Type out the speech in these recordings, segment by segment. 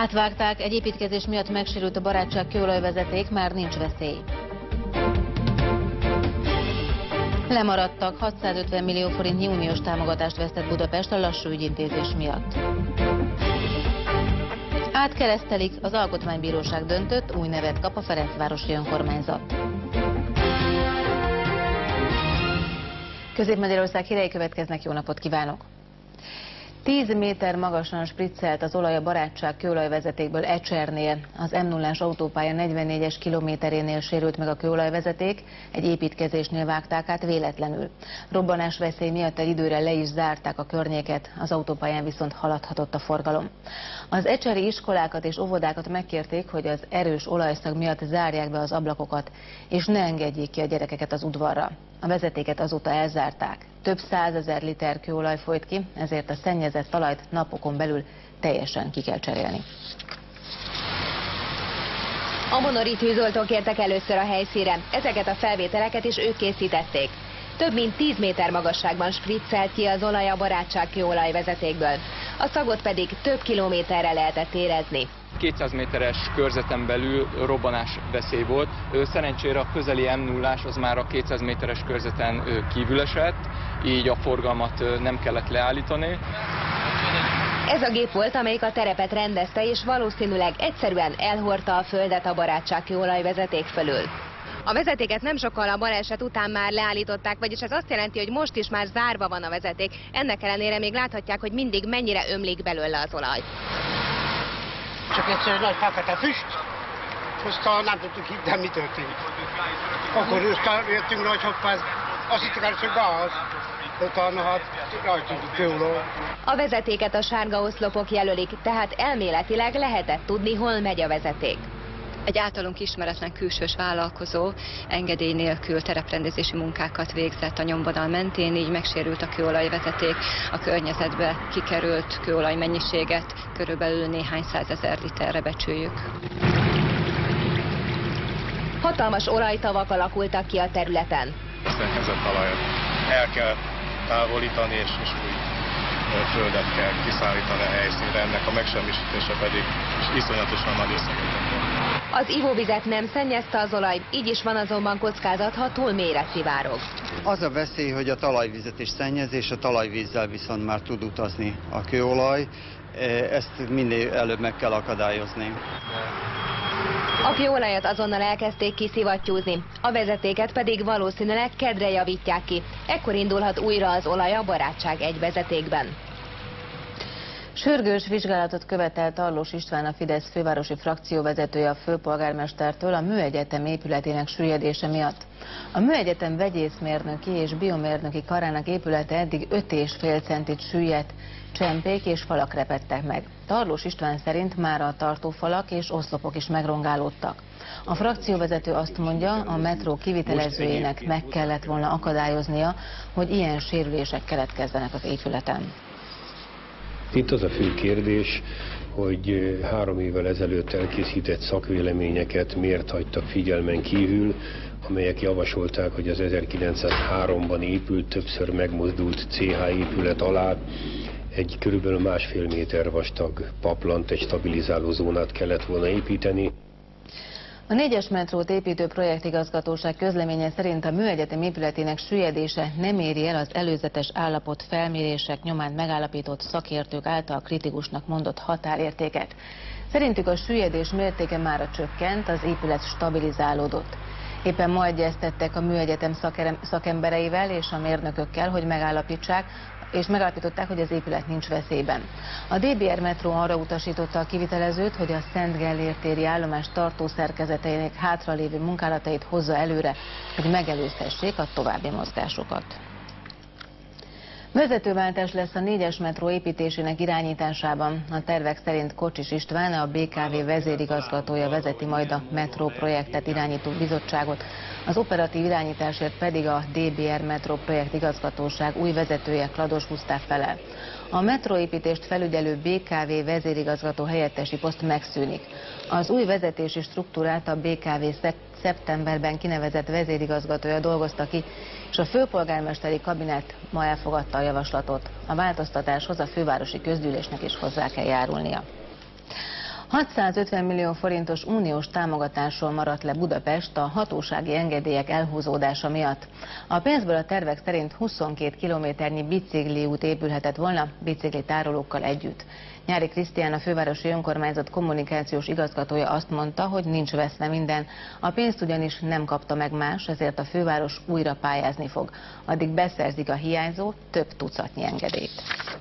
Átvágták, egy építkezés miatt megsérült a barátság kőolajvezeték, már nincs veszély. Lemaradtak, 650 millió forintnyi uniós támogatást vesztett Budapest a lassú ügyintézés miatt. Átkeresztelik, az Alkotmánybíróság döntött, új nevet kap a Ferencvárosi önkormányzat. Közép-Magyarország hírei következnek, jó napot kívánok! 10 méter magasan spriccelt az olaj a barátság kőolajvezetékből Ecsernél. Az M0-ás autópálya 44-es kilométerénél sérült meg a kőolajvezeték, egy építkezésnél vágták át véletlenül. Robbanás veszély miatt egy időre le is zárták a környéket, az autópályán viszont haladhatott a forgalom. Az ecseri iskolákat és óvodákat megkérték, hogy az erős olajszag miatt zárják be az ablakokat, és ne engedjék ki a gyerekeket az udvarra. A vezetéket azóta elzárták. Több 100 000 liter kőolaj folyt ki, ezért a szennyezett talajt napokon belül teljesen ki kell cserélni. A Monori tűzoltók értek először a helyszínre. Ezeket a felvételeket is ők készítették. Több mint 10 méter magasságban spriccelt ki az olaj a barátság kőolajvezetékből. A szagot pedig több kilométerre lehetett érezni. 200 méteres körzeten belül robbanás veszély volt. Szerencsére a közeli M0-ás az már a 200 méteres körzeten kívül esett, így a forgalmat nem kellett leállítani. Ez a gép volt, amelyik a terepet rendezte, és valószínűleg egyszerűen elhordta a földet a barátság kőolajvezeték fölül. A vezetéket nem sokkal a baleset után már leállították, vagyis ez azt jelenti, hogy most is már zárva van a vezeték. Ennek ellenére még láthatják, hogy mindig mennyire ömlik belőle az olaj. Csak egyszer nagy fekete füst, aztán nem tudtuk hittem, mi történt. Akkor jöttünk nagy hoppáz, azt hittek először gáz, utána hát rajtunk kőolaj. A vezetéket a sárga oszlopok jelölik, tehát elméletileg lehetett tudni, hol megy a vezeték. Egy általunk ismeretlen külsős vállalkozó engedély nélkül tereprendezési munkákat végzett a nyomvonal mentén, így megsérült a kőolajvezeték, a környezetbe kikerült kőolaj mennyiséget körülbelül néhány 100 000 literre becsüljük. Hatalmas olajtavak alakultak ki a területen. A szennyezett talajat el kell távolítani, és új földet kell kiszállítani a helyszínre, ennek a megsemmisítése pedig iszonyatosan nagy összegeket van. Az ivóvizet nem szennyezte az olaj, így is van azonban kockázat, ha túl mélyre szivárog. Az a veszély, hogy a talajvizet is szennyez, és a talajvízzel viszont már tud utazni a kőolaj. Ezt minél előbb meg kell akadályozni. A kőolajat azonnal elkezdték kiszivattyúzni, a vezetéket pedig valószínűleg kedre javítják ki. Ekkor indulhat újra az olaj a barátság egy vezetékben. Sürgős vizsgálatot követelt Tarlós István, a Fidesz fővárosi frakcióvezetője a főpolgármestertől a Műegyetem épületének süllyedése miatt. A Műegyetem vegyészmérnöki és biomérnöki karának épülete eddig 5,5 centit süllyedt, csempék és falak repedtek meg. Tarlós István szerint már a tartófalak és oszlopok is megrongálódtak. A frakcióvezető azt mondja, a metró kivitelezőjének meg kellett volna akadályoznia, hogy ilyen sérülések keletkezzenek az épületen. Itt az a fő kérdés, hogy 3 évvel ezelőtt elkészített szakvéleményeket miért hagytak figyelmen kívül, amelyek javasolták, hogy az 1903-ban épült, többször megmozdult CH épület alá egy körülbelül 1,5 méter vastag paplant, egy stabilizáló zónát kellett volna építeni. A 4-es metrót építő projektigazgatóság közleménye szerint a Műegyetem épületének süllyedése nem éri el az előzetes állapot felmérések nyomán megállapított szakértők által kritikusnak mondott határértéket. Szerintük a süllyedés mértéke mára csökkent, az épület stabilizálódott. Éppen ma egyeztettek a Műegyetem szakembereivel és a mérnökökkel, hogy megállapították, hogy az épület nincs veszélyben. A DBR metró arra utasította a kivitelezőt, hogy a Szent Gellért téri állomás tartószerkezeteinek hátralévő munkálatait hozza előre, hogy megelőzhessék a további mozgásokat. Vezetőváltás lesz a 4-es metró építésének irányításában. A tervek szerint Kocsis István, a BKV vezérigazgatója vezeti majd a metró projektet irányító bizottságot, az operatív irányításért pedig a DBR metró projektigazgatóság új vezetője, Klados Gusztáv felel. A metróépítést felügyelő BKV vezérigazgató helyettesi poszt megszűnik. Az új vezetési struktúrát a BKV szeptemberben kinevezett vezérigazgatója dolgozta ki, és a főpolgármesteri kabinet ma elfogadta a javaslatot. A változtatáshoz a fővárosi közgyűlésnek is hozzá kell járulnia. 650 millió forintos uniós támogatásról maradt le Budapest a hatósági engedélyek elhúzódása miatt. A pénzből a tervek szerint 22 kilométernyi bicikliút épülhetett volna biciklitárolókkal együtt. Nyári Krisztián, a fővárosi önkormányzat kommunikációs igazgatója azt mondta, hogy nincs veszve minden. A pénzt ugyanis nem kapta meg más, ezért a főváros újra pályázni fog. Addig beszerzik a hiányzó több tucatnyi engedélyt.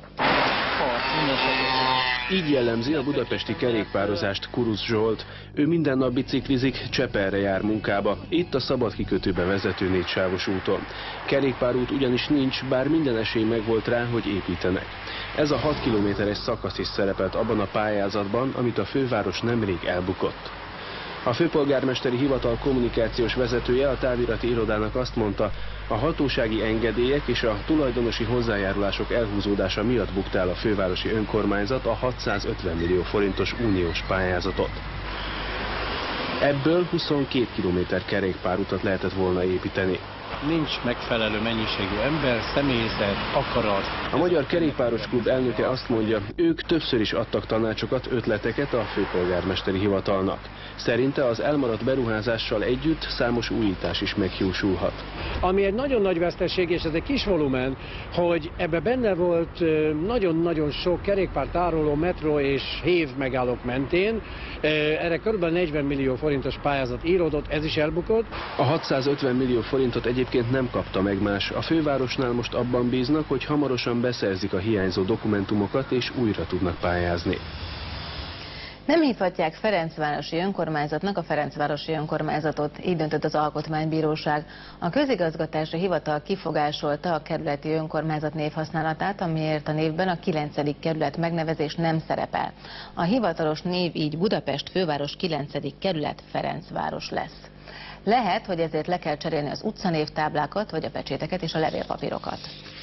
Így jellemzi a budapesti kerékpározást Kurusz Zsolt. Ő minden nap biciklizik, Csepelre jár munkába, itt a szabad kikötőbe vezető 4 sávos úton. Kerékpárút ugyanis nincs, bár minden esély megvolt rá, hogy építenek. Ez a 6 kilométeres szakasz is szerepelt abban a pályázatban, amit a főváros nemrég elbukott. A főpolgármesteri hivatal kommunikációs vezetője a távirati irodának azt mondta, a hatósági engedélyek és a tulajdonosi hozzájárulások elhúzódása miatt bukta el a fővárosi önkormányzat a 650 millió forintos uniós pályázatot. Ebből 22 kilométer kerékpárutat lehetett volna építeni. Nincs megfelelő mennyiségű ember, személyzet, akarat. A Magyar Kerékpáros Klub elnöke azt mondja, ők többször is adtak tanácsokat, ötleteket a főpolgármesteri hivatalnak. Szerinte az elmaradt beruházással együtt számos újítás is meghiúsulhat. Ami egy nagyon nagy veszteség, és ez egy kis volumen, hogy ebbe benne volt nagyon-nagyon sok kerékpártároló, metró és hév megállók mentén. Erre kb. 40 millió forintos pályázat íródott, ez is elbukott. A 650 millió forintot egyébként nem kapta meg más. A fővárosnál most abban bíznak, hogy hamarosan beszerzik a hiányzó dokumentumokat és újra tudnak pályázni. Nem hívhatják Ferencvárosi önkormányzatnak a Ferencvárosi önkormányzatot, így döntött az Alkotmánybíróság. A közigazgatási hivatal kifogásolta a kerületi önkormányzat névhasználatát, amiért a névben a 9. kerület megnevezés nem szerepel. A hivatalos név így Budapest főváros 9. kerület Ferencváros lesz. Lehet, hogy ezért le kell cserélni az utcanévtáblákat, vagy a pecséteket és a levélpapírokat.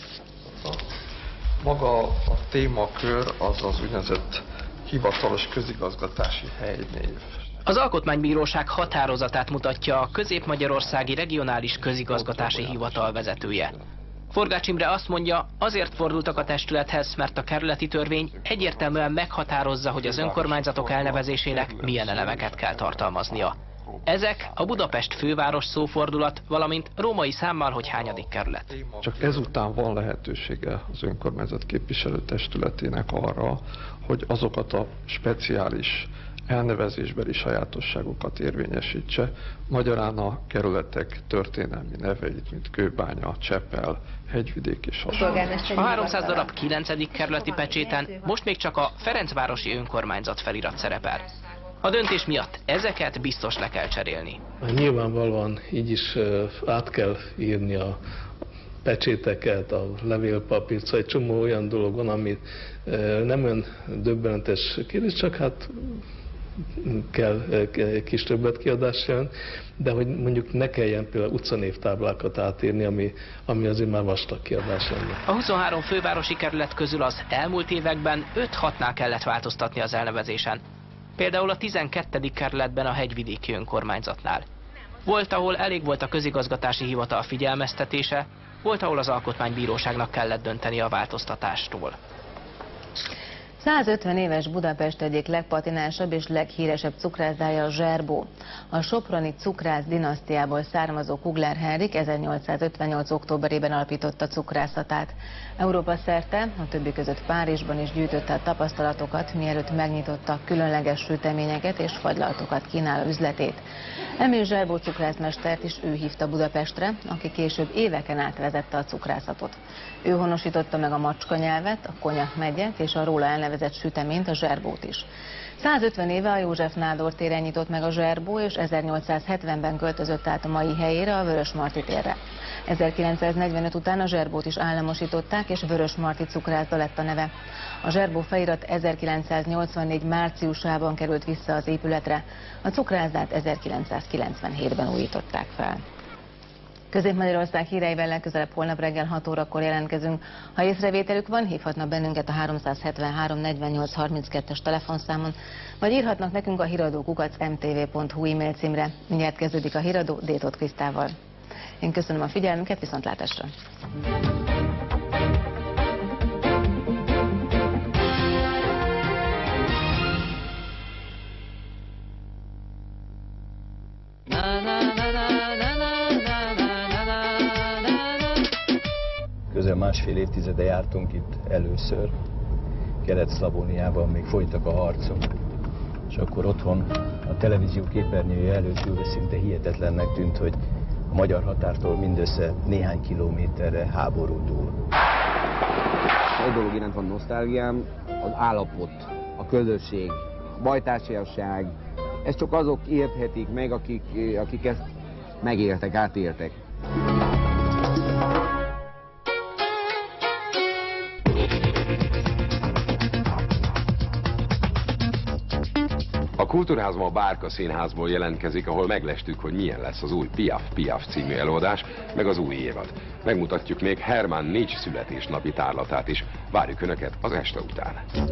Maga a témakör az az úgynevezett hivatalos közigazgatási helynév. Az Alkotmánybíróság határozatát mutatja a Közép-Magyarországi Regionális Közigazgatási Hivatal vezetője. Forgács Imre azt mondja, azért fordultak a testülethez, mert a kerületi törvény egyértelműen meghatározza, hogy az önkormányzatok elnevezésének milyen elemeket kell tartalmaznia. Ezek a Budapest főváros szófordulat, valamint római számmal, hogy hányadik kerület. Csak ezután van lehetősége az önkormányzat képviselőtestületének arra, hogy azokat a speciális elnevezésbeli sajátosságokat érvényesítse, magyarán a kerületek történelmi neveit, mint Kőbánya, Csepel, Hegyvidék és hasonló. A 300 darab 9. kerületi pecséten most még csak a Ferencvárosi önkormányzat felirat szerepel. A döntés miatt ezeket biztos le kell cserélni. Nyilvánvalóan így is át kell írni a pecséteket, a levélpapírt, szóval egy csomó olyan dolog van, amit nem olyan döbbenetes kérdés, csak hát kell kis többletkiadás jön, de hogy mondjuk ne kelljen például utcanévtáblákat átírni, ami azért már vastag kiadás lenne. A 23 fővárosi kerület közül az elmúlt években 5-6-nál kellett változtatni az elnevezésen. Például a 12. kerületben a hegyvidéki önkormányzatnál. Volt, ahol elég volt a közigazgatási hivatal figyelmeztetése, volt, ahol az Alkotmánybíróságnak kellett dönteni a változtatástól. 150 éves Budapest egyik legpatinánsabb és leghíresebb cukrászdája a Zserbó. A soproni cukrász dinasztiából származó Kugler Henrik 1858. októberében alapította cukrászatát. Európa szerte, a többi között Párizsban is gyűjtötte a tapasztalatokat, mielőtt megnyitotta különleges süteményeket és fagylaltokat kínáló üzletét. Emil Zserbó cukrászmestert is ő hívta Budapestre, aki később éveken át vezette a cukrászatot. Ő honosította meg a macska nyelvet, a Konyak megyet és a róla elnevezett süteményt, a Zserbót is. 150 éve a József Nádor téren nyitott meg a Zserbó, és 1870-ben költözött át a mai helyére, a Vörösmarty térre. 1945 után a Zserbót is államosították, és Vörösmarty cukrászda lett a neve. A Zserbó felirat 1984 márciusában került vissza az épületre. A cukrászdát 1997-ben újították fel. Közép-Magyarország híreivel legközelebb holnap reggel 6 órakor jelentkezünk. Ha észrevételük van, hívhatnak bennünket a 373 48 32-es telefonszámon, vagy írhatnak nekünk a híradó@mtv.hu e-mail címre. Mindjárt kezdődik a Híradó Détóth Krisztával. Én köszönöm a figyelmüket, viszontlátásra! Közel másfél évtizede jártunk itt először. Kelet-Szlavóniában még folytak a harcok. És akkor otthon a televízió képernyője előtt ülve szinte hihetetlennek tűnt, hogy a magyar határtól mindössze néhány kilométerre háború dúl. Egy dolog iránt van nosztálgiám, az állapot, a közösség, a bajtársiasság. Ezt csak azok érthetik meg, akik ezt megéltek, átéltek. A Kultúrházban a Bárka Színházból jelentkezik, ahol meglestük, hogy milyen lesz az új Piaf című előadás, meg az új évad. Megmutatjuk még Hermann 4 születésnapi tárlatát is. Várjuk Önöket az este után.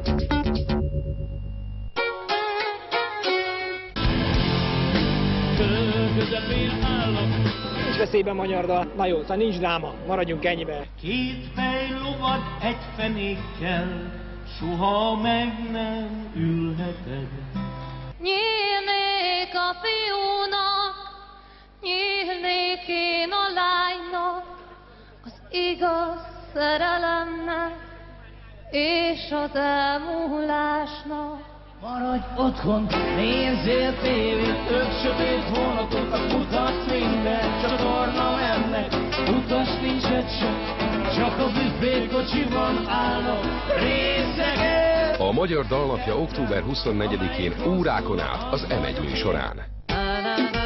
Nincs veszélyben magyar dal. Na jó, szóval nincs dráma. Maradjunk ennyiben. Két fejlovat egy fenékkel, soha meg nem ülheted. Nyílnék a fiúnak, nyílnék én a lánynak, az igaz szerelemnek és az elmúlásnak. Maradj otthon, nézzél tévét, 5 sötét hónapot, mutatsz minden, csatorna mennek, utas nincs egy sem, csak a büfékocsiban állnak részegen. A Magyar Dalnapja október 24-én órákon át az M1 műsorán.